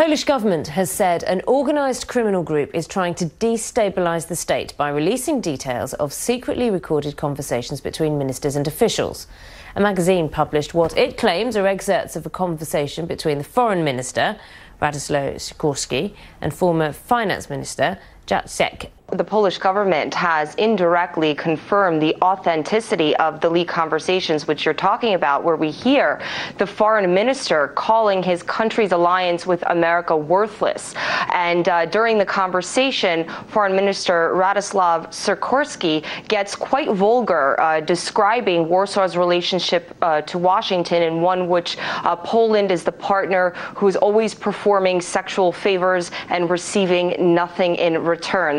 Polish government has said an organised criminal group is trying to destabilise the state by releasing details of secretly recorded conversations between ministers and officials. A magazine published what it claims are excerpts of a conversation between the foreign minister, Radosław Sikorski, and former finance minister, Jacek. The Polish government has indirectly confirmed the authenticity of the leaked conversations which you're talking about, where we hear the foreign minister calling his country's alliance with America worthless. And during the conversation, Foreign Minister Radosław Sikorski gets quite vulgar, describing Warsaw's relationship to Washington, in one which Poland is the partner who is always performing sexual favors and receiving nothing in return.